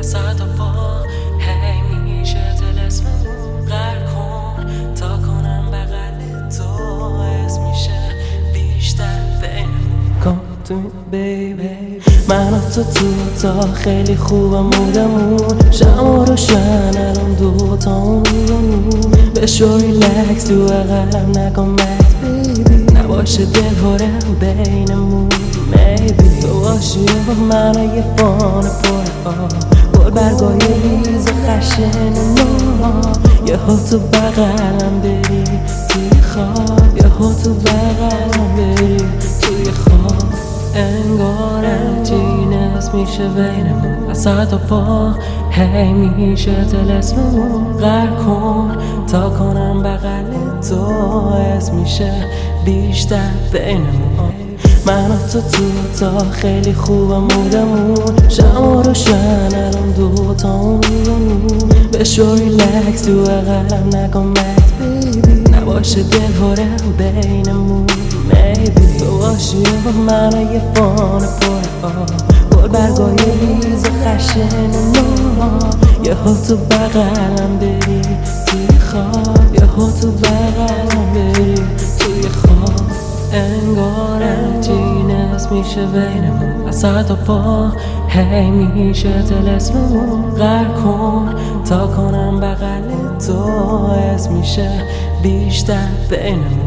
وسط پا هی میشه طلسممون غرق کن تا کنم بغل تو حس میشه بیشتر بینمون کن تو بیبی من و تو تا خیلی خوبم مودمون شما روشن الان دوتامون میانون بشو ریلکس تو اقلم نکن مکس بیبی نباشه دل هرم بینمون میبی تو باشی با من و یه فان پر گل برگای ریز خشن نورا یه ها تو بغلم بری توی خواب یه ها تو بغلم بری توی خواب انگار جینس میشه بینمون وسط پا هی میشه طلسممون غرق کن تا کنم بغل تو حس میشه بیشتر بینمون من و تو تا خیلی خوبم مودمون شما روشن الان دوتامون میانون بشو ریلکس تو اقلم نکن مکس بیبی نباشه دل هرم بینمون میبی تو باشی با من و یه فان پر گل برگای ریز خشن نورا یه ها تو بغلم بری توی خواب یه ها تو بغلم بری توی خواب انگار جینس میشه بینمون وسط پا هی میشه طلسممون غرق کن تا کنم بغل تو حس میشه بیشتر بینمون